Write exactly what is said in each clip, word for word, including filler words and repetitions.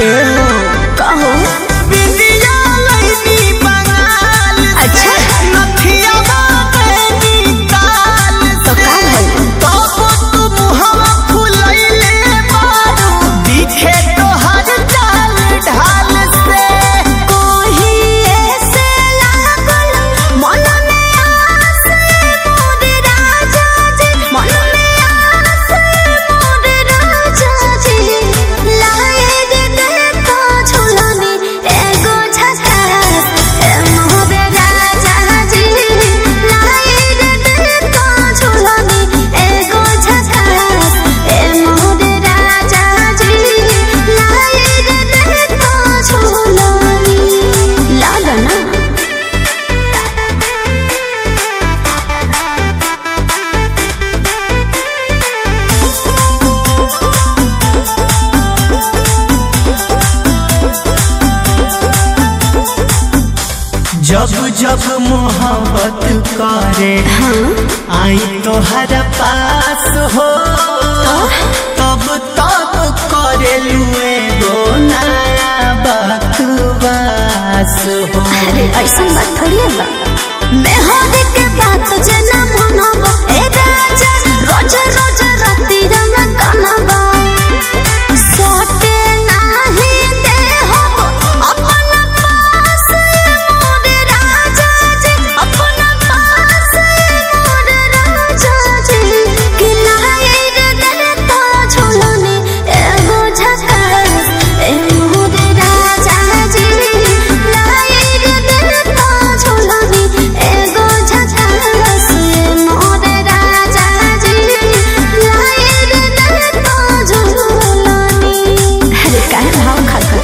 कहो बिंदिया लईनी बंगाल अच्छा नथिया बाबेनी काल तो का भइल तब तू मुहवा फुलैले बारू दिखे तोहर चाल ढाल से कोही ऐसे लागल मन में आस मोर राजा जी मन में आस मोर राजा जी लाए दे देखो झुलनी एगो झकास ए मोर राजा जी लाए दे देखो झुलनी एगो झकास ए मोर राजा जी लाए दे देखो झुलनी लागा ना जब जब मोहब्बत करे आई तोहर पास हो तब तब करे लुए गो नया बकवास हो। अरे ऐसा बात थोड़ी है बा मैं होने के बात जना मनबो ए राजा रोज रोज राती रंग कनबो सोते नाही दे हो अपन पास मोर राजा जी अपन पास मोर राजा जी किलाए रे दे तो झुलनी एगो झकास ए मोर राजा जी लाए रे दे तो झुलनी एगो झकास ए मोर राजा जी लाए रे दे तो झुलनी अरे काहे भाव खाता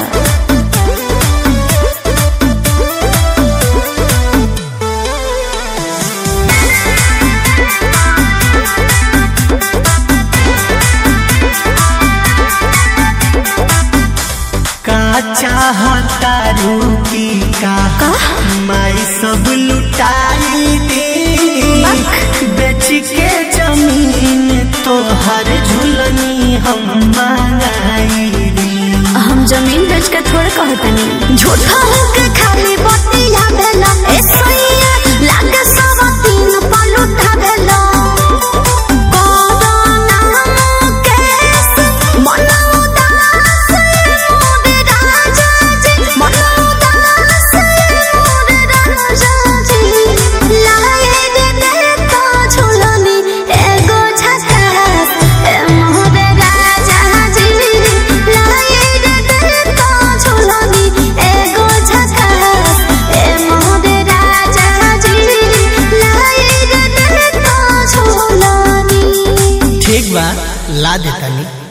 का चाहता रूकी का माई सब लुटाई दी बेच के जमीन तोहर झुलनी हम मंगाई दी। हम जमीन बेच के थोड़े कहतनी झूठा होके खाली बतिया भेला ए सैया लागे सब तीन पलुटा भेला कोरोना मुकेश मन उदास मोर राजा जी मन उदास मोर राजा जी लाए दे दे तो झुलनी एगो झकास ए मोर राजा जी लाए दे दे तो झुलनी एगो झकास ए मोर राजा जी लाए दे दे तो झुलनी ठीक बा ला देतानी।